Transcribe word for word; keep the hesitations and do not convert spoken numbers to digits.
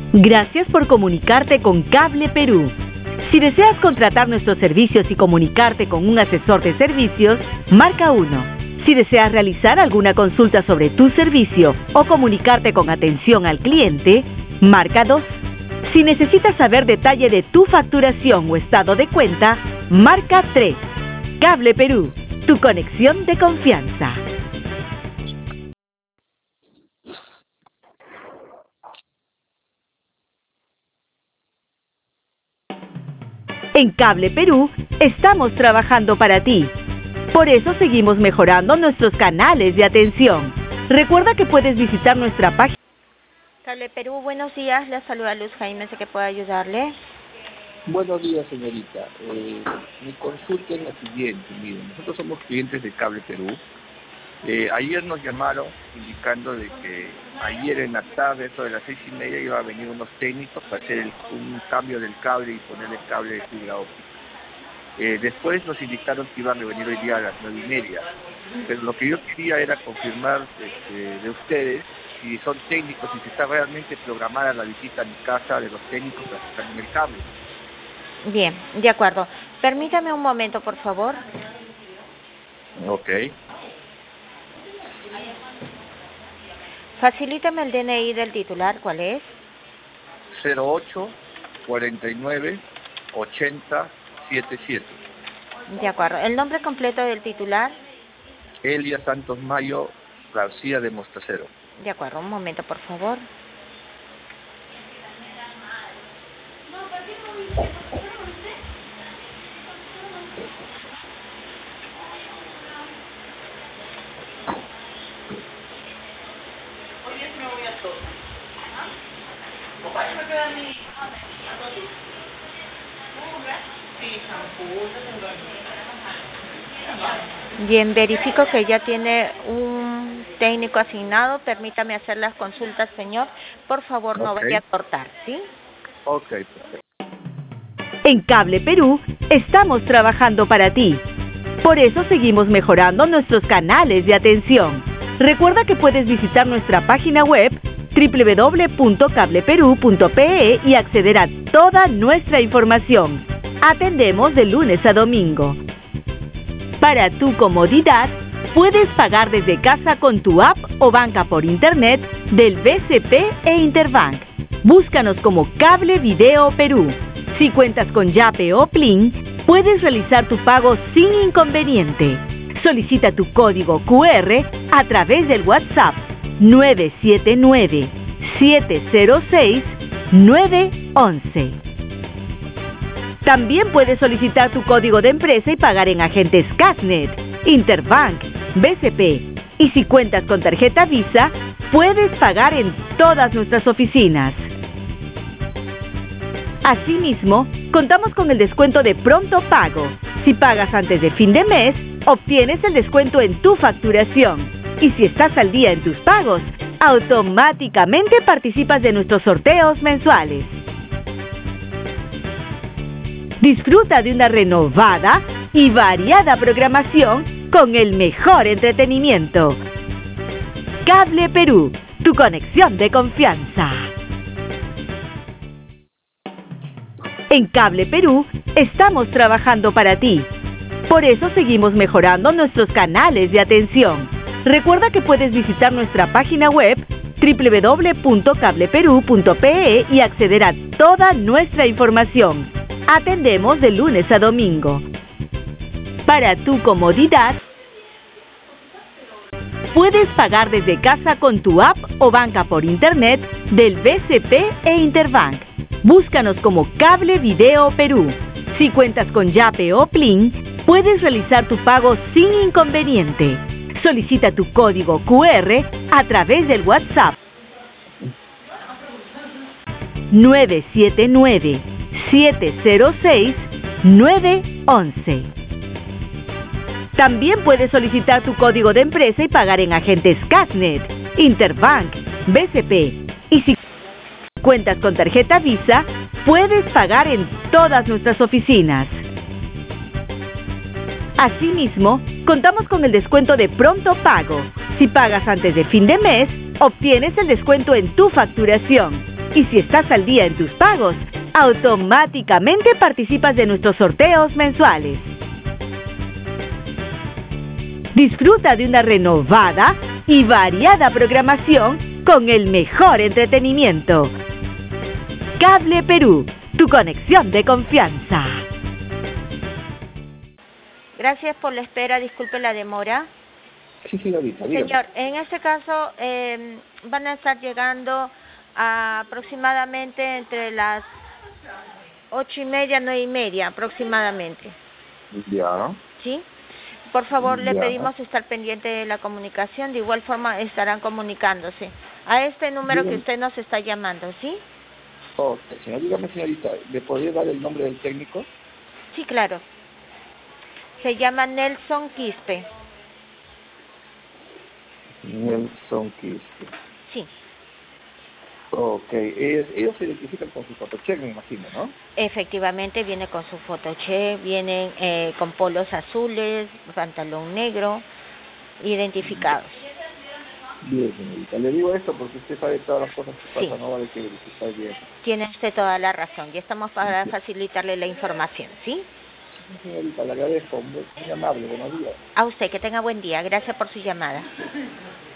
Gracias por comunicarte con Cable Perú. Si deseas contratar nuestros servicios y comunicarte con un asesor de servicios, marca uno. Si deseas realizar alguna consulta sobre tu servicio o comunicarte con atención al cliente, marca dos. Si necesitas saber detalle de tu facturación o estado de cuenta, marca tres. Cable Perú, tu conexión de confianza. En Cable Perú estamos trabajando para ti. Por eso seguimos mejorando nuestros canales de atención. Recuerda que puedes visitar nuestra página. Cable Perú, buenos días. La saluda Luz Jaime, sé que puedo ayudarle. Buenos días, señorita. Eh, mi consulta es la siguiente. Miren, nosotros somos clientes de Cable Perú. Eh, ayer nos llamaron indicando de que ayer en la tarde, eso de las seis y media, iba a venir unos técnicos para hacer el, un cambio del cable y poner el cable de fibra óptica. Eh, después nos indicaron que iban a venir hoy día a las nueve y media. Pero lo que yo quería era confirmar este, de ustedes si son técnicos y si está realmente programada la visita a mi casa de los técnicos para que cambien el cable. Bien, de acuerdo. Permítame un momento, por favor. Ok. Facilítame el D N I del titular, ¿cuál es? cero ocho cuarenta y nueve ochenta setenta y siete. De acuerdo. ¿El nombre completo del titular? Elia Santos Mayo García de Mostacero. De acuerdo, un momento, por favor. Bien, verifico que ya tiene un técnico asignado. Permítame hacer las consultas, señor. Por favor, no Okay. vaya a cortar, ¿sí? Ok, perfecto. En Cable Perú estamos trabajando para ti. Por eso seguimos mejorando nuestros canales de atención. Recuerda que puedes visitar nuestra página web doble u doble u doble u punto cable perú punto pe e y acceder a toda nuestra información. Atendemos de lunes a domingo. Para tu comodidad, puedes pagar desde casa con tu app o banca por internet del B C P e Interbank. Búscanos como Cable Video Perú. Si cuentas con Yape o Plin, puedes realizar tu pago sin inconveniente. Solicita tu código cu erre a través del WhatsApp nueve siete nueve, siete cero seis, nueve once. También puedes solicitar tu código de empresa y pagar en agentes Casnet, Interbank, B C P. Y si cuentas con tarjeta Visa, puedes pagar en todas nuestras oficinas. Asimismo, contamos con el descuento de pronto pago. Si pagas antes de fin de mes, obtienes el descuento en tu facturación. Y si estás al día en tus pagos, automáticamente participas de nuestros sorteos mensuales. Disfruta de una renovada y variada programación con el mejor entretenimiento. Cable Perú, tu conexión de confianza. En Cable Perú estamos trabajando para ti. Por eso seguimos mejorando nuestros canales de atención. Recuerda que puedes visitar nuestra página web doble u doble u doble u punto cable perú punto pe e y acceder a toda nuestra información. Atendemos de lunes a domingo. Para tu comodidad, puedes pagar desde casa con tu app o banca por internet del B C P e Interbank. Búscanos como Cable Video Perú. Si cuentas con Yape o Plin, puedes realizar tu pago sin inconveniente. Solicita tu código cu erre a través del WhatsApp nueve siete nueve, siete cero seis, nueve once. También puedes solicitar tu código de empresa y pagar en agentes Casnet, Interbank, B C P. Y si cuentas con tarjeta Visa, puedes pagar en todas nuestras oficinas. Asimismo, contamos con el descuento de pronto pago. Si pagas antes de fin de mes, obtienes el descuento en tu facturación. Y si estás al día en tus pagos, automáticamente participas de nuestros sorteos mensuales. Disfruta de una renovada y variada programación con el mejor entretenimiento. Cable Perú, tu conexión de confianza. Gracias por la espera, disculpe la demora. Sí, señorita, dígame. Señor, en este caso eh, van a estar llegando a aproximadamente entre las ocho y media, nueve y media aproximadamente. Ya. ¿Sí? Por favor, le Ya. pedimos estar pendiente de la comunicación. De igual forma estarán comunicándose a este número Dígame. que usted nos está llamando, ¿sí? Ok, señor, dígame, señorita, ¿le podría dar el nombre del técnico? Sí, claro. Se llama Nelson Quispe. Nelson Quispe. Sí. Ok, ellos, ellos se identifican con su fotocheck, me imagino, ¿no? Efectivamente, viene con su fotoche, vienen eh, con polos azules, pantalón negro, identificados. Bien, señorita, le digo esto porque usted sabe todas las cosas que Sí. pasan, no vale que verificar bien. Tiene usted toda la razón. Ya estamos para facilitarle la información, ¿sí? Señorita, le agradezco, muy, muy amable, buenos días. A usted, que tenga buen día. Gracias por su llamada.